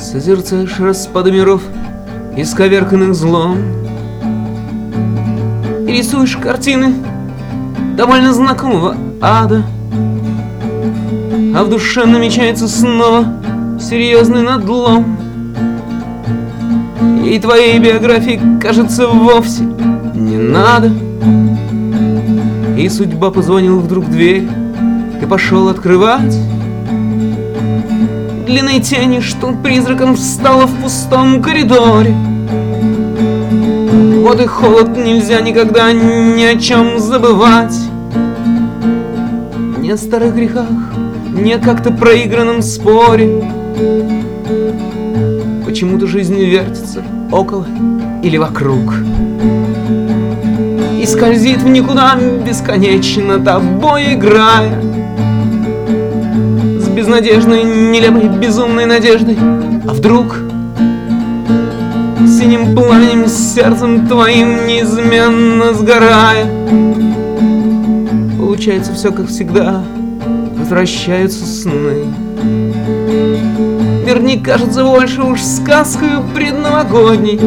Созерцаешь распады миров, исковерканных злом, и рисуешь картины довольно знакомого ада, а в душе намечается снова серьезный надлом. И твоей биографии, кажется, вовсе не надо. И судьба позвонила вдруг в дверь, ты пошел открывать. Длинной тени, что призраком встала в пустом коридоре. Вот и холод, нельзя никогда ни о чем забывать. Ни о старых грехах, ни о как-то проигранном споре. Почему-то жизнь вертится около или вокруг и скользит в никуда бесконечно, тобой играя, с безнадежной, нелепой, безумной надеждой. А вдруг синим пламенем, сердцем твоим неизменно сгорая, получается все как всегда, возвращаются сны. Мир не кажется больше уж сказкою предновогодней.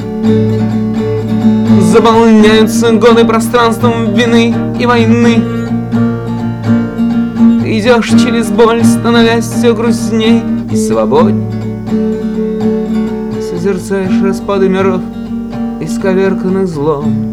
Заполняются годы пространством вины и войны. Ты идешь через боль, становясь все грустней и свободней. Созерцаешь распады миров, исковерканных злом.